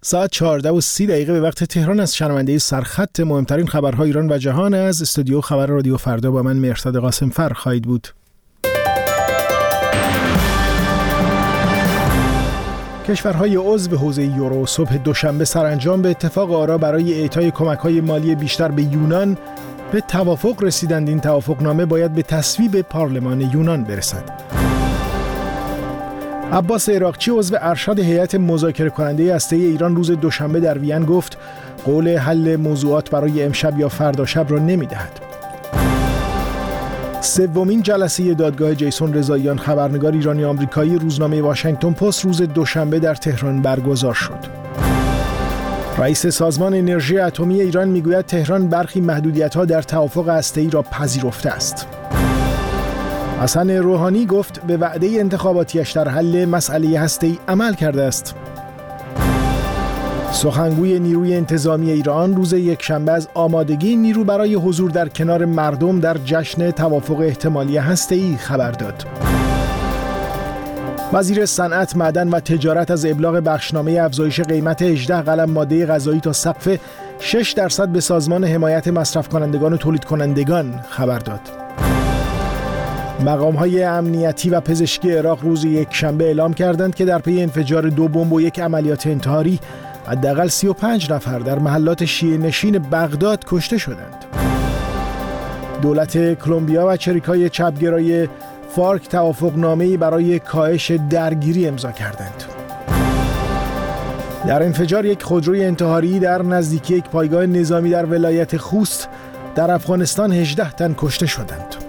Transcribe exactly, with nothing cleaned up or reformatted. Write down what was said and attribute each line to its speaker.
Speaker 1: ساعت چهارده و سی دقیقه به وقت تهران از شنونده سرخط مهمترین خبرهای ایران و جهان از استودیو خبر رادیو فردا با من مهرداد قاسمفر خواهید بود. کشورهای عضو حوزه یورو صبح دوشنبه سرانجام به اتفاق آرا برای اعطای کمک‌های مالی بیشتر به یونان به توافق رسیدند. این توافقنامه باید به تصویب پارلمان یونان برسد. عباس عراقچی عضو ارشد هیئت مذاکره کننده هسته ایران روز دوشنبه در وین گفت قول حل موضوعات برای امشب یا فردا شب را نمی‌دهد. سومین جلسه دادگاه جیسون رضاییان خبرنگار ایرانی آمریکایی روزنامه واشنگتن پست روز دوشنبه در تهران برگزار شد. رئیس سازمان انرژی اتمی ایران میگوید تهران برخی محدودیت‌ها در توافق هسته‌ای را پذیرفته است. حسن روحانی گفت به وعده انتخاباتیش در حل مسئله هسته‌ای عمل کرده است. سخنگوی نیروی انتظامی ایران روز یکشنبه از آمادگی نیرو برای حضور در کنار مردم در جشن توافق احتمالی هسته‌ای خبر داد. وزیر صنعت، معدن و تجارت از ابلاغ بخشنامه افزایش قیمت هجده قلم ماده غذایی تا سقف شش درصد به سازمان حمایت مصرف کنندگان و تولید کنندگان خبر داد. مقام‌های امنیتی و پزشکی عراق روز یکشنبه اعلام کردند که در پی انفجار دو بمب و یک عملیات انتحاری حداقل سی و پنج نفر در محلات شیعه نشین بغداد کشته شدند. دولت کلمبیا و چریکای چپگرای فارک توافقنامه‌ای برای کاهش درگیری امضا کردند. در انفجار یک خودروی انتحاری در نزدیکی یک پایگاه نظامی در ولایت خوست در افغانستان هجده تن کشته شدند.